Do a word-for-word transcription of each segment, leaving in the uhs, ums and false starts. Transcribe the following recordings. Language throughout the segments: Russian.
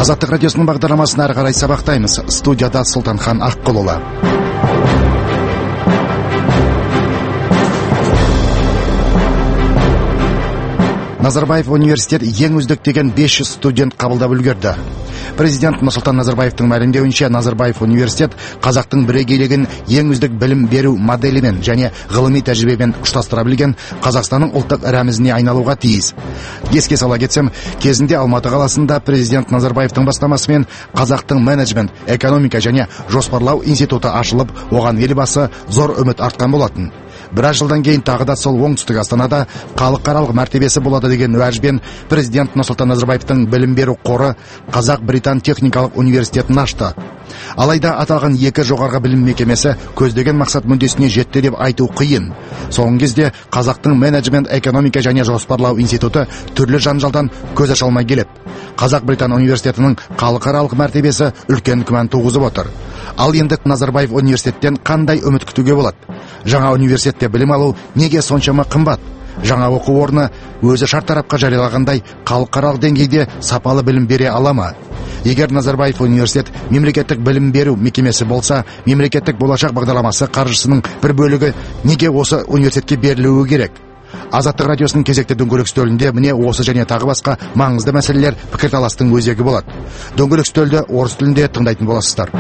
Азаттық радиосының бағдарламасын әрі қарай сабақтаймыз. Студияда Сұлтанхан Аққұлұлы. Назарбаев университет ең үздік деген бес жүз студент қабылдап үлгерді. Президент Нұрсұлтан Назарбаевтың мәлімдеуінше, Назарбаев университет қазақтың бірегейлігін ең үздік білім беру моделімен және ғылыми тәжірибемен ұштастыра білген Қазақстанның ұлттық рәмізіне айналуға тиіс. Еске сала кетсем, кезінде Алматы қаласында президент Назарбаевтың бастамасымен қазақтың менеджмент, экономика және жоспарлау институты ашылып, оған елбасы зор үміт артқан болатын. Біраз жылдан кейін тағы да сол оңтүстік Астанада халықаралық мәртебесі болады деген уәжбен президент Нұрсұлтан Назарбаевтың білім беру қоры Қазақ-Британ техникалық университетін ашты. Алайда аталған екі жоғарғы білім мекемесі көздеген мақсат мүддесіне жетті деп айту қиын. Соңғы кезде қазақтың менеджмент, экономика және жоспарлау институты түрлі жанжалдан көз аша алмай келеді. Қазақ-Британ университетінің халықаралық мәртебесі үлкен күмән туғызып отыр. Ал енді Назарбаев университеттен қандай үміт күтуге болады? Жаңа университетте білім алу неге соншама қымбат? Жаңа оқу орны өзі шартарапқа жариялағандай халықаралық деңгейде сапалы білім бере ала ма? Егер Назарбаев университет мемлекеттік білім беру мекемесі болса, мемлекеттік болашақ бағдарламасы қаржысының бір бөлігі неге осы университетке берілуі керек? Азаттық радиосының кезекті дөңгелек үстелінде міне осы және тағы басқа маңызды мәселелер пікірталастың өзегі болады. Дөңгелек үстелді орыс тілінде тыңдайтын боласыздар.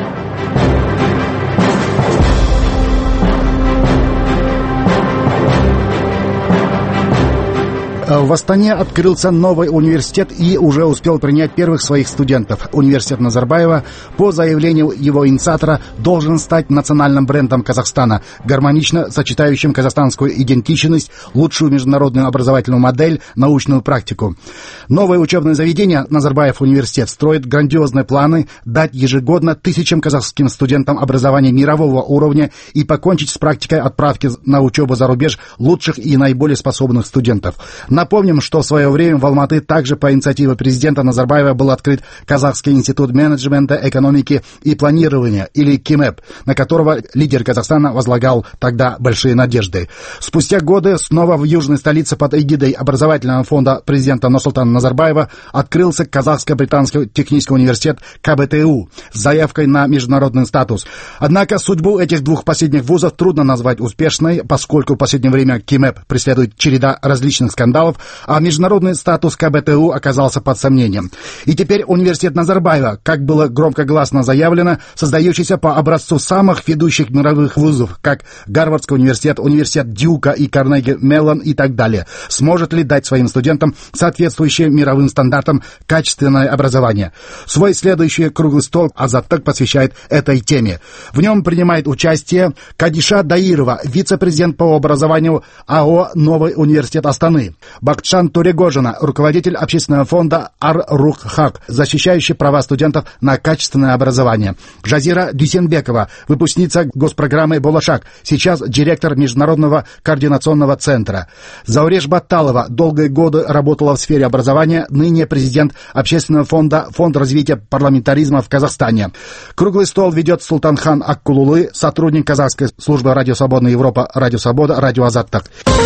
В Астане открылся новый университет и уже успел принять первых своих студентов. Университет Назарбаева, по заявлению его инициатора, должен стать национальным брендом Казахстана, гармонично сочетающим казахстанскую идентичность, лучшую международную образовательную модель, научную практику. Новое учебное заведение Назарбаев университет строит грандиозные планы дать ежегодно тысячам казахским студентам образование мирового уровня и покончить с практикой отправки на учебу за рубеж лучших и наиболее способных студентов. Напомним, что в свое время в Алматы также по инициативе президента Назарбаева был открыт Казахский институт менеджмента, экономики и планирования, или КИМЭП, на которого лидер Казахстана возлагал тогда большие надежды. Спустя годы снова в южной столице под эгидой образовательного фонда президента Нурсултана Назарбаева открылся Казахско-британский технический университет КБТУ с заявкой на международный статус. Однако судьбу этих двух последних вузов трудно назвать успешной, поскольку в последнее время КИМЭП преследует череда различных скандалов, а международный статус КБТУ оказался под сомнением. И теперь университет Назарбаева, как было громкогласно заявлено, создающийся по образцу самых ведущих мировых вузов, как Гарвардский университет, университет Дьюка и Карнеги Меллон и так далее, сможет ли дать своим студентам соответствующее мировым стандартам качественное образование. Свой следующий круглый стол Азаттық посвящает этой теме. В нем принимает участие Кадиша Даирова, вице-президент по образованию АО «Новый университет Астаны», Бакытжан Турегожина, руководитель общественного фонда Ар-Рух-Хак, защищающий права студентов на качественное образование, Жазира Дюсенбекова, выпускница госпрограммы «Болашак», сейчас директор Международного координационного центра, Зауреш Батталова, долгие годы работала в сфере образования, ныне президент общественного фонда «Фонд развития парламентаризма в Казахстане». Круглый стол ведет Сұлтанхан Аққұлұлы, сотрудник казахской службы «Радио Свободная Европа», «Радио Свобода», «Радио Азаттық».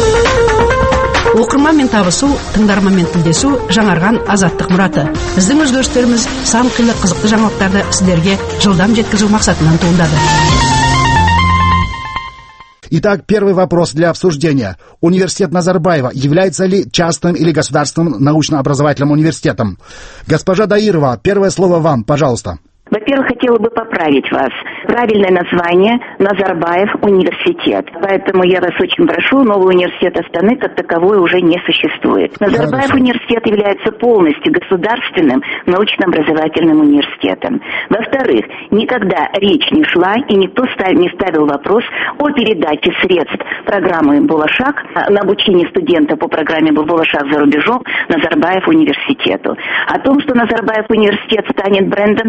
Оқырманмен табысу, тыңдарманмен тілдесу жаңарған азаттық мұраты. Біздің өзгерістеріміз сан қилы қызықты жаңалықтарды сіздерге жылдам жеткізу мақсатынан туындады. Итак, первый вопрос для обсуждения. Университет Назарбаева является ли частным или государственным научно-образовательным университетом? Госпожа Даирова, первое слово вам, пожалуйста. Во-первых, хотела бы поправить вас. Правильное название – Назарбаев университет. Поэтому я вас очень прошу, новый университет Астаны как таковой уже не существует. Назарбаев Хорошо. Университет является полностью государственным научно-образовательным университетом. Во-вторых, никогда речь не шла и никто не ставил вопрос о передаче средств программы «Болашак» на обучение студентов по программе «Болашак» за рубежом Назарбаев университету. О том, что Назарбаев университет станет брендом, сомнений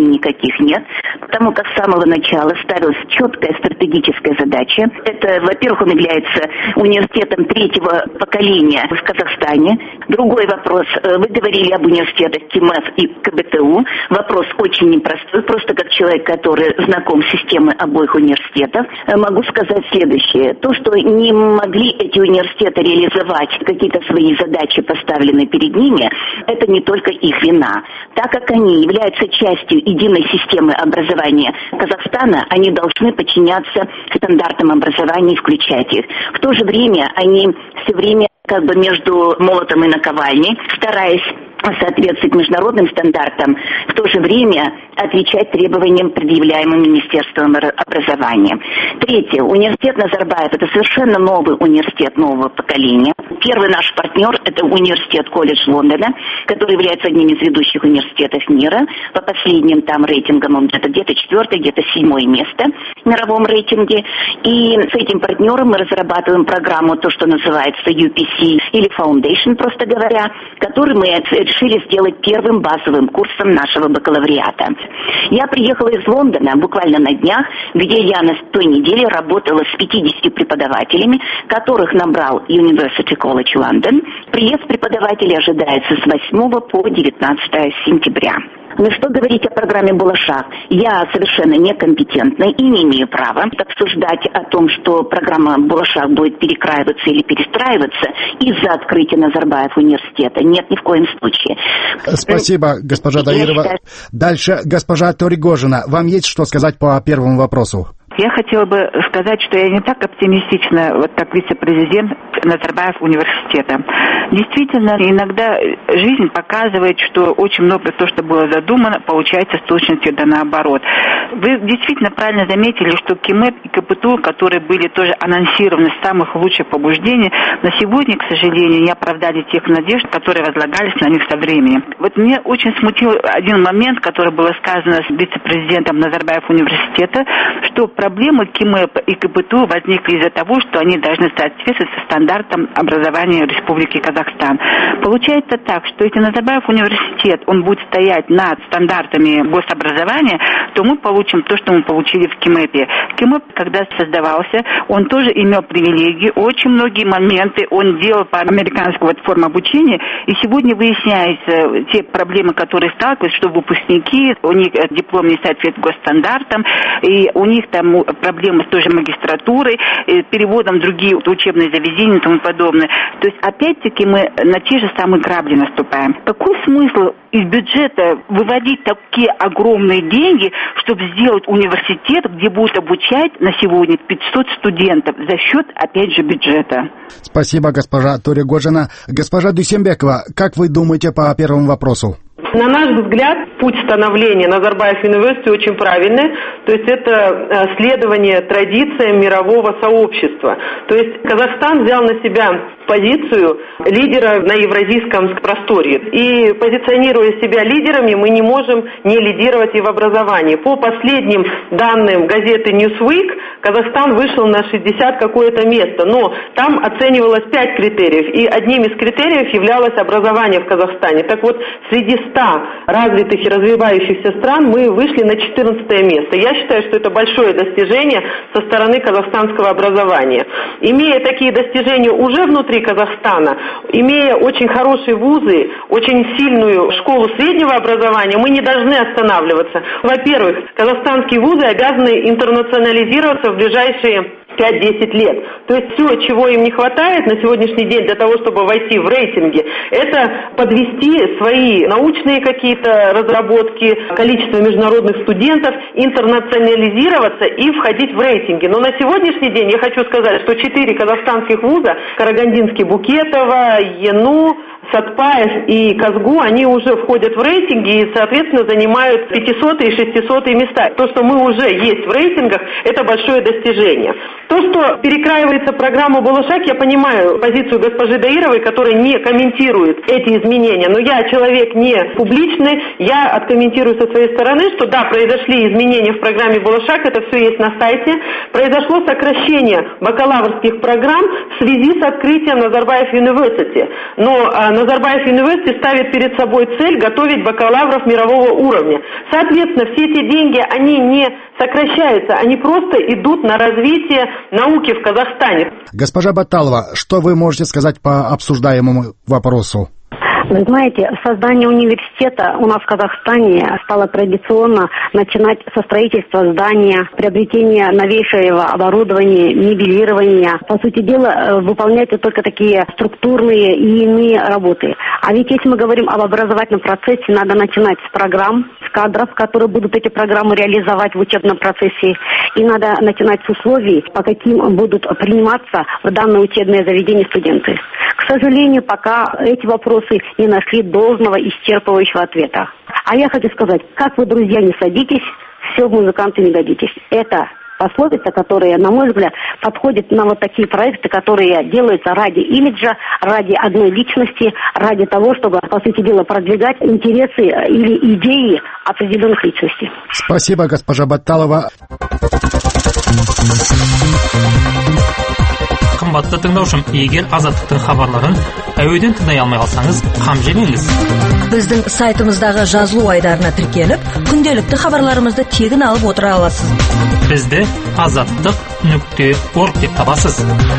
никаких нет, потому как с самого начала ставилась четкая стратегическая задача. Это, во-первых, он является университетом третьего поколения в Казахстане. Другой вопрос. Вы говорили об университетах КИМЭФ и КБТУ. Вопрос очень непростой. Просто как человек, который знаком с системой обоих университетов, могу сказать следующее. То, что не могли эти университеты реализовать какие-то свои задачи, поставленные перед ними, это не только их вина. Так как они являются частью единой системы образования Казахстана, они должны подчиняться стандартам образования и включать их. В то же время они все время как бы между молотом и наковальней, стараясь соответствовать международным стандартам, в то же время отвечать требованиям, предъявляемым Министерством образования. Третье. Университет Назарбаев – это совершенно новый университет нового поколения. Первый наш партнер – это университет колледж Лондона, который является одним из ведущих университетов мира. По последним там рейтингам он где-то, где-то четвертое, где-то седьмое место в мировом рейтинге. И с этим партнером мы разрабатываем программу, то, что называется ю пи си или Foundation, просто говоря, который мы решили сделать первым базовым курсом нашего бакалавриата. Я приехала из Лондона буквально на днях, где я на той неделе работала с пятьюдесятью преподавателями, которых набрал University College London. Приезд преподавателей ожидается с восьмого по девятнадцатое сентября. Но что говорить о программе «Булашак»? Я совершенно некомпетентна и не имею права обсуждать о том, что программа «Булашак» будет перекраиваться или перестраиваться из-за открытия Назарбаев университета. Нет, ни в коем случае. Спасибо, госпожа Даирова. Считаю... Дальше, госпожа Торигожина, вам есть что сказать по первому вопросу? Я хотела бы сказать, что я не так оптимистична, вот как вице-президент Назарбаев университета. Действительно, иногда жизнь показывает, что очень много то, что было задумано, получается с точностью да наоборот. Вы действительно правильно заметили, что КИМЭП и КПТУ, которые были тоже анонсированы с самых лучших побуждений, на сегодня, к сожалению, не оправдали тех надежд, которые возлагались на них со временем. Вот меня очень смутил один момент, который было сказано с вице-президентом Назарбаев университета, что проблемы КИМЭП и КПТУ возникли из-за того, что они должны соответствовать стандартам образования Республики Казахстан. Получается так, что если Назарбаев университет, он будет стоять над стандартами гособразования, то мы получим то, что мы получили в КИМЭПе. КИМЭП, когда создавался, он тоже имел привилегии, очень многие моменты он делал по американской вот форме обучения, и сегодня выясняются те проблемы, которые сталкиваются, что выпускники, у них диплом не соответствует госстандартам, и у них там проблемы с той же магистратурой, переводом в другие учебные заведения и тому подобное. То есть, опять-таки, мы на те же самые грабли наступаем. Какой смысл из бюджета выводить такие огромные деньги, чтобы сделать университет, где будут обучать на сегодня пятьсот студентов за счет, опять же, бюджета? Спасибо, госпожа Торигожина. Госпожа Дюйсенбекова, как вы думаете по первому вопросу? На наш взгляд, путь становления Назарбаев университета очень правильный, то есть это следование традициям мирового сообщества. То есть Казахстан взял на себя позицию лидера на евразийском просторе. И позиционируя себя лидерами, мы не можем не лидировать и в образовании. По последним данным газеты Newsweek, Казахстан вышел на шестьдесят какое-то место, но там оценивалось пять критериев, и одним из критериев являлось образование в Казахстане. Так вот, среди ста развитых и развивающихся стран мы вышли на четырнадцатое место. Я считаю, что это большое достижение со стороны казахстанского образования. Имея такие достижения уже внутри Казахстана, имея очень хорошие вузы, очень сильную школу среднего образования, мы не должны останавливаться. Во-первых, казахстанские вузы обязаны интернационализироваться в ближайшие пять-десять лет. То есть все, чего им не хватает на сегодняшний день для того, чтобы войти в рейтинги, это подвести свои научные какие-то разработки, количество международных студентов, интернационализироваться и входить в рейтинги. Но на сегодняшний день я хочу сказать, что четыре казахстанских вуза, Карагандинский, Букетово, ЕНУ, Сатпаев и Казгу, они уже входят в рейтинги и, соответственно, занимают пятисотые и шестисотые места. То, что мы уже есть в рейтингах, это большое достижение. То, что перекраивается программа «Булашак», я понимаю позицию госпожи Даировой, которая не комментирует эти изменения, но я человек не публичный, я откомментирую со своей стороны, что да, произошли изменения в программе «Булашак», это все есть на сайте, произошло сокращение бакалаврских программ в связи с открытием Назарбаев университета, но Назарбаев University ставит перед собой цель готовить бакалавров мирового уровня. Соответственно, все эти деньги, они не сокращаются, они просто идут на развитие науки в Казахстане. Госпожа Баталова, что вы можете сказать по обсуждаемому вопросу? Вы знаете, создание университета у нас в Казахстане стало традиционно начинать со строительства здания, приобретения новейшего оборудования, мебелирования. По сути дела, выполняются только такие структурные и иные работы. А ведь если мы говорим об образовательном процессе, надо начинать с программ, с кадров, которые будут эти программы реализовать в учебном процессе. И надо начинать с условий, по каким будут приниматься в данное учебное заведение студенты. К сожалению, пока эти вопросы не нашли должного исчерпывающего ответа. А я хочу сказать, как вы, друзья, не садитесь, все в музыканты не годитесь. Это пословица, которая, на мой взгляд, подходит на вот такие проекты, которые делаются ради имиджа, ради одной личности, ради того, чтобы, по сути дела, продвигать интересы или идеи определенных личностей. Спасибо, госпожа Баталова. Қымбатты тыңдаушым, егер азаттықтың хабарларын әуеден тыңдай алмай қалсаңыз, қам жемеңіз. Біздің сайтымыздағы жазылу айдарына тіркеліп, күнделікті хабарларымызды тегін алып отыра аласыз. Бізді азаттық нүкте орг деп табасыз.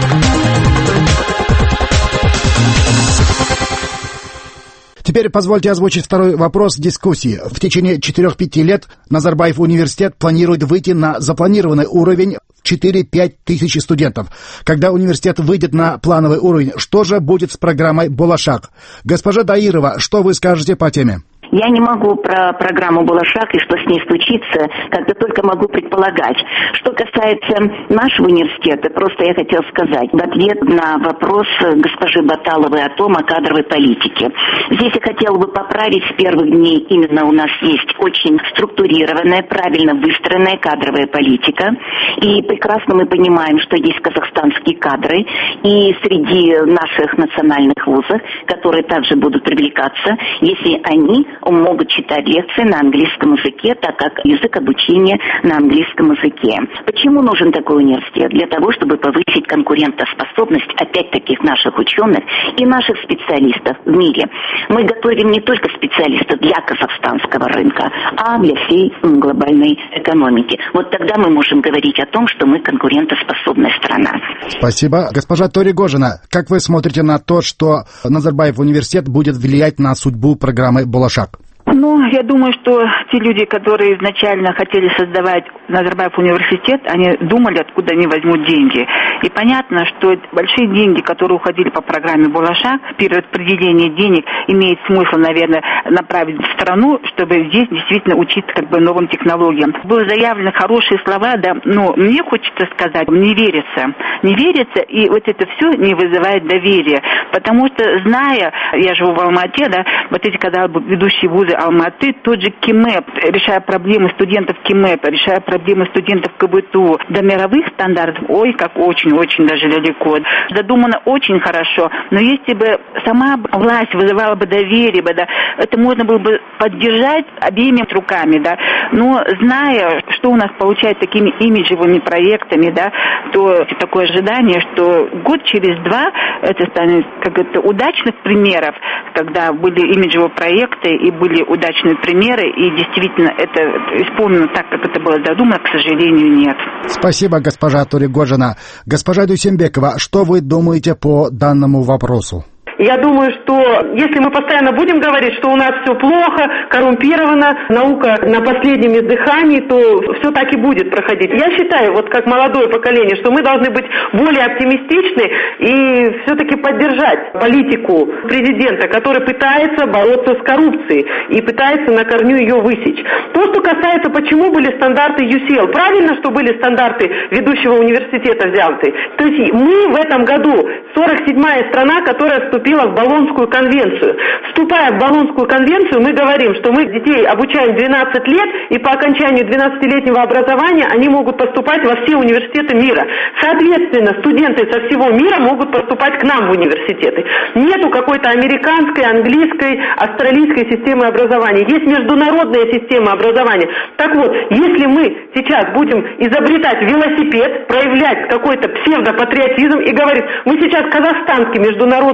Теперь позвольте озвучить второй вопрос дискуссии. В течение четырёх-пяти лет Назарбаев университет планирует выйти на запланированный уровень четыре-пять тысяч студентов. Когда университет выйдет на плановый уровень, что же будет с программой «Болашак»? Госпожа Даирова, что вы скажете по теме? Я не могу про программу «Болашак» и что с ней случится, как-то только могу предполагать. Что касается нашего университета, просто я хотела сказать в ответ на вопрос госпожи Баталовой о том, о кадровой политике. Здесь я хотела бы поправить с первых дней. Именно у нас есть очень структурированная, правильно выстроенная кадровая политика. И прекрасно мы понимаем, что есть казахстанские кадры и среди наших национальных вузов, которые также будут привлекаться, если они могут читать лекции на английском языке, так как язык обучения на английском языке. Почему нужен такой университет? Для того, чтобы повысить конкурентоспособность, опять-таки, наших ученых и наших специалистов в мире. Мы готовим не только специалистов для казахстанского рынка, а для всей глобальной экономики. Вот тогда мы можем говорить о том, что мы конкурентоспособная страна. Спасибо. Госпожа Торигожина, как вы смотрите на то, что Назарбаев университет будет влиять на судьбу программы «Болашак»? Ну, я думаю, что те люди, которые изначально хотели создавать Назарбаев университет, они думали, откуда они возьмут деньги. И понятно, что большие деньги, которые уходили по программе «Болашак», перераспределение денег имеет смысл, наверное, направить в страну, чтобы здесь действительно учиться как бы новым технологиям. Были заявлены хорошие слова, да, но мне хочется сказать, не верится. Не верится, и вот это все не вызывает доверия. Потому что, зная, я живу в Алмате, да, вот эти, когда ведущие вузы Алматы, тот же КИМЭП, решая проблемы студентов КИМЭПа, решая проблемы студентов КБТУ до мировых стандартов, ой, как очень-очень даже далеко. Задумано очень хорошо, но если бы сама власть вызывала бы доверие, бы, да, это можно было бы поддержать обеими руками, да, но зная, что у нас получается такими имиджевыми проектами, да, то такое ожидание, что год через два это станет как это удачных примеров, когда были имиджевые проекты и были удачные примеры, и действительно это исполнено так, как это было задумано, к сожалению, нет. Спасибо, госпожа Торигожина. Госпожа Дюсембекова, что вы думаете по данному вопросу? Я думаю, что если мы постоянно будем говорить, что у нас все плохо, коррумпировано, наука на последнем издыхании, то все так и будет проходить. Я считаю, вот как молодое поколение, что мы должны быть более оптимистичны и все-таки поддержать политику президента, который пытается бороться с коррупцией и пытается на корню ее высечь. То, что касается, почему были стандарты ю си эл. Правильно, что были стандарты ведущего университета взяты. То есть мы в этом году сорок седьмая страна, которая вступила в Болонскую конвенцию. Вступая в Болонскую конвенцию, мы говорим, что мы детей обучаем двенадцать лет, и по окончанию двенадцатилетнего образования они могут поступать во все университеты мира. Соответственно, студенты со всего мира могут поступать к нам в университеты. Нету какой-то американской, английской, австралийской системы образования. Есть международная система образования. Так вот, если мы сейчас будем изобретать велосипед, проявлять какой-то псевдопатриотизм и говорить, мы сейчас казахстанский международный путь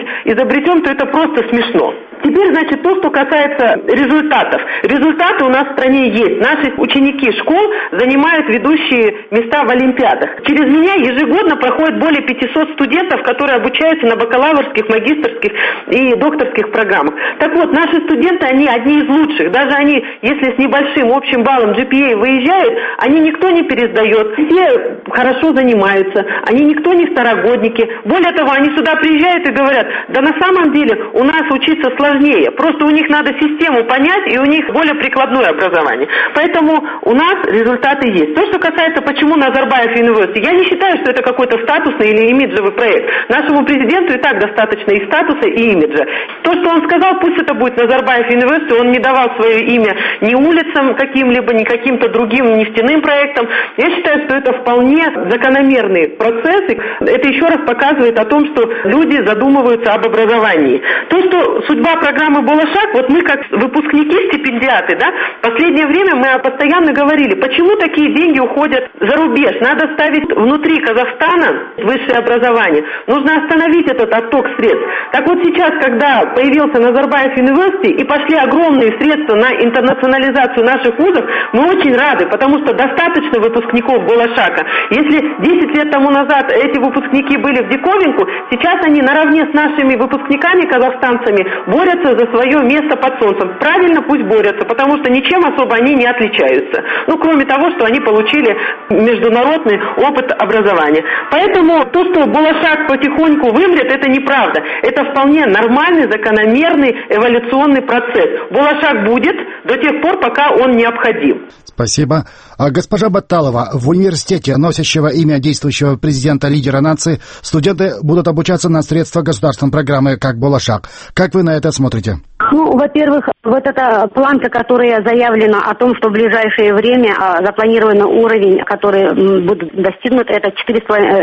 изобретем, то это просто смешно. Теперь, значит, то, что касается результатов. Результаты у нас в стране есть. Наши ученики школ занимают ведущие места в олимпиадах. Через меня ежегодно проходит более пятисот студентов, которые обучаются на бакалаврских, магистерских и докторских программах. Так вот, наши студенты, они одни из лучших. Даже они, если с небольшим общим баллом джи пи эй выезжают, они никто не пересдает. Все хорошо занимаются. Они никто не второгодники. Более того, они сюда приезжают и говорят, да на самом деле у нас учиться сложнее. Просто у них надо систему понять, и у них более прикладное образование. Поэтому у нас результаты есть. То, что касается, почему Назарбаев University, я не считаю, что это какой-то статусный или имиджевый проект. Нашему президенту и так достаточно и статуса, и имиджа. То, что он сказал, пусть это будет Назарбаев University, он не давал свое имя ни улицам каким-либо, ни каким-то другим нефтяным проектам. Я считаю, что это вполне закономерный процесс. Это еще раз показывает о том, что люди задумываются об образовании. То, что судьба программы «Болашак», вот мы как выпускники, стипендиаты, да, в последнее время мы постоянно говорили, почему такие деньги уходят за рубеж, надо ставить внутри Казахстана высшее образование, нужно остановить этот отток средств. Так вот сейчас, когда появился Назарбаев University и пошли огромные средства на интернационализацию наших вузов, мы очень рады, потому что достаточно выпускников «Болашака». Если десять лет тому назад эти выпускники были в диковинку, сейчас они наравне с нашими выпускниками, казахстанцами, борются за свое место под солнцем. Правильно, пусть борются, потому что ничем особо они не отличаются. Ну, кроме того, что они получили международный опыт образования. Поэтому то, что Болашак потихоньку вымрет, это неправда. Это вполне нормальный, закономерный эволюционный процесс. Болашак будет до тех пор, пока он необходим. Спасибо. А госпожа Батталова, в университете, носящего имя действующего президента-лидера нации, студенты будут обучаться на средства государственной программы «Как Болашак». Как вы на это смотрите? Ну, во-первых, вот эта планка, которая заявлена о том, что в ближайшее время а, запланированный уровень, который м, будет достигнут, это четыре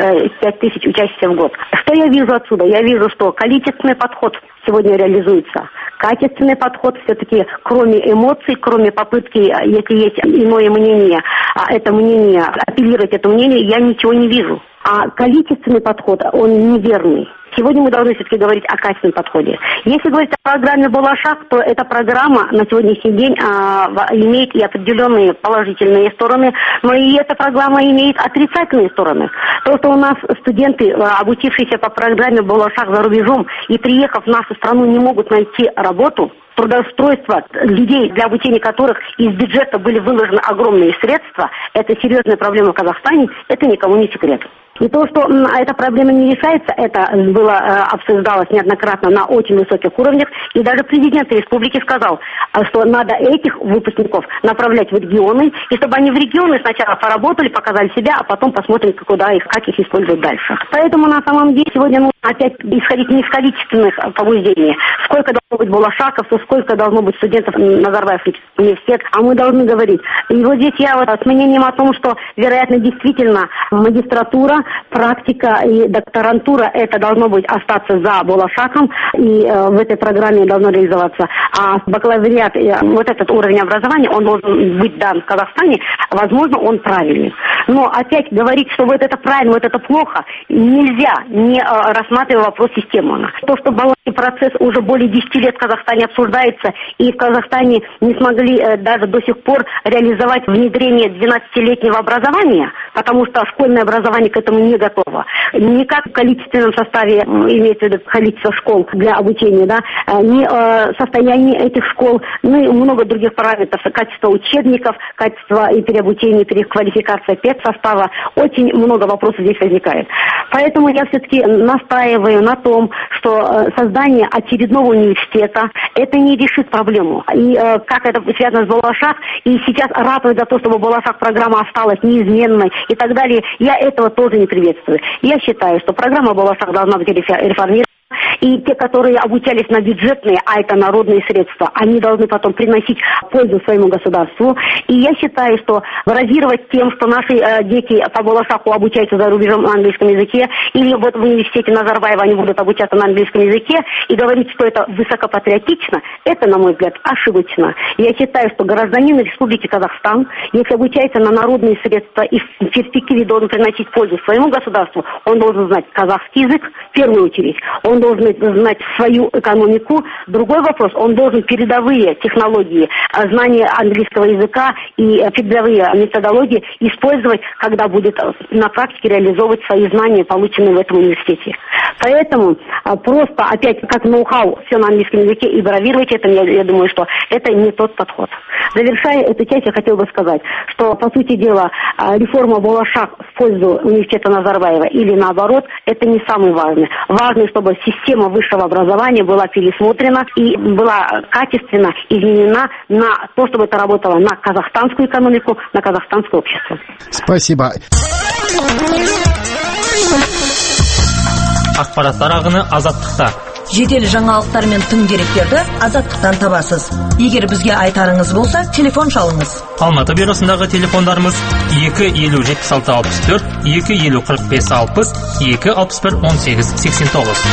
с пять тысяч учащихся в год. Что я вижу отсюда? Я вижу, что количественный подход сегодня реализуется. Качественный подход все-таки, кроме эмоций, кроме попытки, если есть иное мнение, а это мнение, апеллировать это мнение, я ничего не вижу. А количественный подход, он неверный. Сегодня мы должны все-таки говорить о качественном подходе. Если говорить о программе «Болашак», то эта программа на сегодняшний день а, имеет и определенные положительные стороны, но и эта программа имеет отрицательные стороны. То, что у нас студенты, обучившиеся по программе «Болашак» за рубежом и приехав в нашу страну, не могут найти работу, трудоустройство людей, для обучения которых из бюджета были выложены огромные средства, это серьезная проблема в Казахстане, это никому не секрет. И то, что м, эта проблема не решается, это было э, обсуждалось неоднократно на очень высоких уровнях, и даже президент республики сказал, что надо этих выпускников направлять в регионы, и чтобы они в регионы сначала поработали, показали себя, а потом посмотрим, куда их, как их использовать дальше. Поэтому на самом деле сегодня нужно опять исходить не из количественных побуждений, сколько должно быть болашаковцев, сколько должно быть студентов Назарбаев университет, а мы должны говорить. И вот здесь я вот с мнением о том, что, вероятно, действительно магистратура, практика и докторантура, это должно быть остаться за Болашаком, и э, в этой программе должно реализоваться. А бакалавриат, э, вот этот уровень образования, он должен быть дан в Казахстане, возможно, он правильный. Но опять говорить, что вот это правильно, вот это плохо, нельзя, не э, рассматривая вопрос системно. То, что балансный процесс уже более десяти лет в Казахстане обсуждается, и в Казахстане не смогли э, даже до сих пор реализовать внедрение двенадцатилетнего образования, потому что школьное образование к этому не готово. Не как в количественном составе, имеется в виду количество школ для обучения, да, не э, состояние этих школ, ну и много других параметров, качество учебников, качество и переобучения, переквалификация педсостава. Очень много вопросов здесь возникает. Поэтому я все-таки настаиваю на том, что создание очередного университета это не решит проблему. И э, как это связано с Болашак, и сейчас ратуют за то, чтобы Болашак программа осталась неизменной и так далее, я этого тоже не приветствую. Я считаю, что программа «Болашак» должна быть реформирована. И те, которые обучались на бюджетные, а это народные средства, они должны потом приносить пользу своему государству. И я считаю, что бравировать тем, что наши э, дети по Болашаку обучаются за рубежом на английском языке, или вот в университете Назарбаева они будут обучаться на английском языке, и говорить, что это высокопатриотично, это, на мой взгляд, ошибочно. Я считаю, что гражданин Республики Казахстан, если обучается на народные средства и в перспективе должен приносить пользу своему государству, он должен знать казахский язык в первую очередь. Он должен знать свою экономику. Другой вопрос, он должен передовые технологии, знания английского языка и передовые методологии использовать, когда будет на практике реализовывать свои знания, полученные в этом университете. Поэтому просто опять как ноу-хау все на английском языке и бравировать это, я, я думаю, что это не тот подход. Завершая эту часть, я хотела бы сказать, что, по сути дела, реформа была шаг в пользу университета Назарбаева или наоборот, это не самое важное. Важно, чтобы система высшего образования была пересмотрена и была качественно изменена на то, чтобы это работало на казахстанскую экономику, на казахстанское общество. Спасибо. Ақпараттар ағыны азаттықта. Жедел жаңалықтар мен тың деректерді азаттықтан табасыз. Егер бізге айтарыңыз болса, телефон шалыңыз. Алматы бюросындағы телефондарымыз екі елу жетпіс алты алпыс төрт, екі елу қырық бес алпыс, екі алпыс бір он сегіз сексен тоғыз.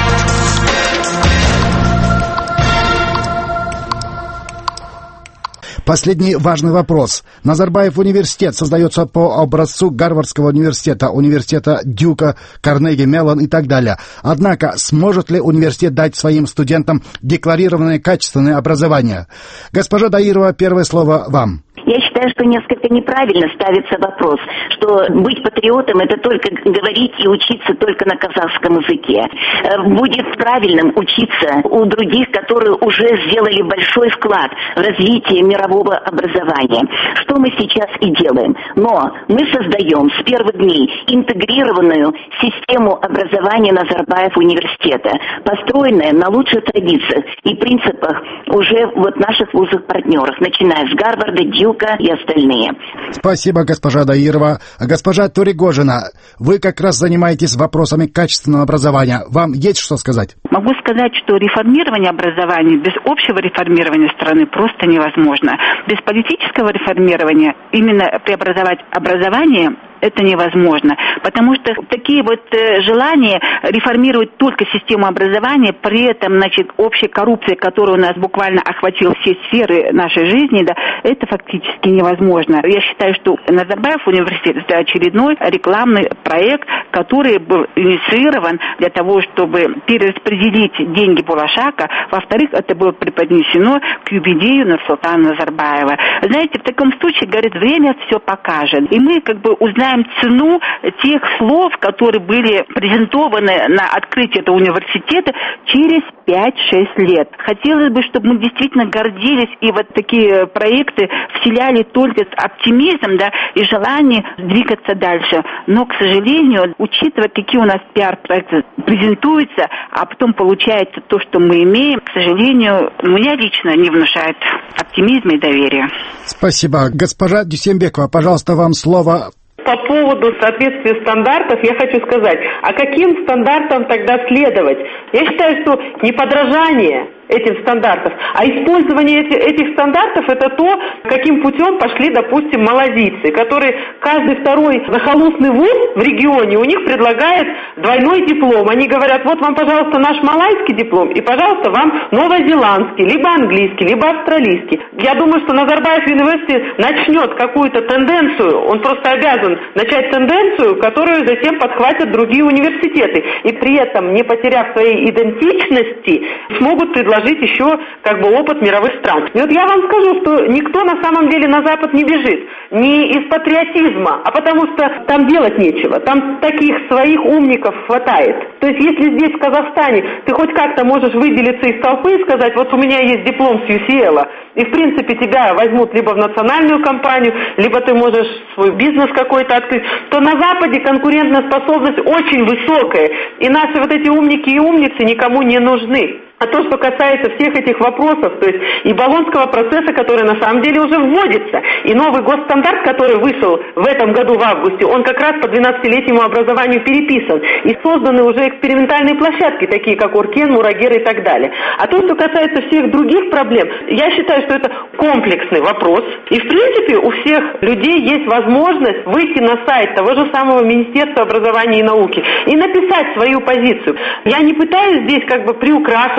Последний важный вопрос. Назарбаев университет создается по образцу Гарвардского университета, университета Дюка, Карнеги, Меллон и так далее. Однако, сможет ли университет дать своим студентам декларированное качественное образование? Госпожа Даирова, первое слово вам. Я считаю, что несколько неправильно ставится вопрос, что быть патриотом — это только говорить и учиться только на казахском языке. Будет правильным учиться у других, которые уже сделали большой вклад в развитие мирового образования, что мы сейчас и делаем. Но мы создаем с первых дней интегрированную систему образования Назарбаев университета, построенная на лучших традициях и принципах уже вот наших вузов-партнеров, начиная с Гарварда, Дьюка и остальные. Спасибо, госпожа Даирова. Госпожа Туригожина, вы как раз занимаетесь вопросами качественного образования. Вам есть что сказать? Могу сказать, что реформирование образования без общего реформирования страны просто невозможно. Без политического реформирования именно преобразовать образование это невозможно, потому что такие вот э, желания реформировать только систему образования, при этом, значит, общая коррупция, которая у нас буквально охватила все сферы нашей жизни, да, это фактически невозможно. Я считаю, что Назарбаев университет — это очередной рекламный проект, который был инициирован для того, чтобы перераспределить деньги Булашака. Во-вторых, это было преподнесено к юбилею Нурсултана Назарбаева. Знаете, в таком случае, говорит, время все покажет. И мы как бы узнаем цену тех слов, которые были презентованы на открытии этого университета через пять-шесть лет. Хотелось бы, чтобы мы действительно гордились и вот такие проекты вселяли только оптимизм, да, и желание двигаться дальше. Но, к сожалению, учитывая, какие у нас пиар-проекты презентуются, а потом получается то, что мы имеем, к сожалению, меня лично не внушает оптимизма и доверия. Спасибо. Госпожа Дюсембекова, пожалуйста, вам слово. По поводу соответствия стандартов я хочу сказать, а каким стандартам тогда следовать? Я считаю, что не подражание этим стандартам, а использование этих, этих стандартов — это то, каким путем пошли, допустим, малазийцы, которые каждый второй захолустный вуз в регионе у них предлагает двойной диплом. Они говорят, вот вам, пожалуйста, наш малайский диплом, и, пожалуйста, вам новозеландский, либо английский, либо австралийский. Я думаю, что Назарбаев университет начнет какую-то тенденцию, он просто обязан начать тенденцию, которую затем подхватят другие университеты, и при этом, не потеряв своей идентичности, смогут предложить еще как бы опыт мировых стран. И вот я вам скажу, что никто на самом деле на Запад не бежит. Не из патриотизма, а потому что там делать нечего. Там таких своих умников хватает. То есть если здесь, в Казахстане, ты хоть как-то можешь выделиться из толпы и сказать, вот у меня есть диплом с ю си эл, и в принципе тебя возьмут либо в национальную компанию, либо ты можешь свой бизнес какой-то открыть, то на Западе конкурентная способность очень высокая. И наши вот эти умники и умницы никому не нужны. А то, что касается всех этих вопросов, то есть и Болонского процесса, который на самом деле уже вводится, и новый госстандарт, который вышел в этом году в августе, он как раз по двенадцатилетнему образованию переписан. И созданы уже экспериментальные площадки, такие как Оркен, Мурагер и так далее. А то, что касается всех других проблем, я считаю, что это комплексный вопрос. И в принципе у всех людей есть возможность выйти на сайт того же самого Министерства образования и науки и написать свою позицию. Я не пытаюсь здесь как бы приукрашивать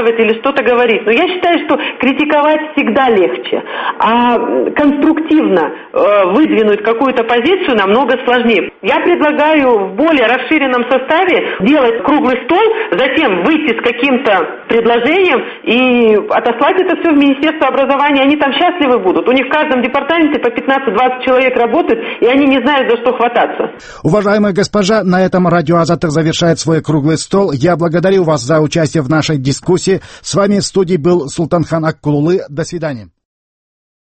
критиковать или что-то говорить. Но я считаю, что критиковать всегда легче, а конструктивно э, выдвинуть какую-то позицию намного сложнее. Я предлагаю в более расширенном составе делать круглый стол, затем выйти с каким-то предложением и отослать это все в Министерство образования. Они там счастливы будут. У них в каждом департаменте по пятнадцать-двадцать человек работают, и они не знают, за что хвататься. Уважаемая госпожа, на этом радио Азаттык завершает свой круглый стол. Я благодарю вас за участие в нашей дискуссии. С вами в студии был Султанхан Аккулулы. До свидания.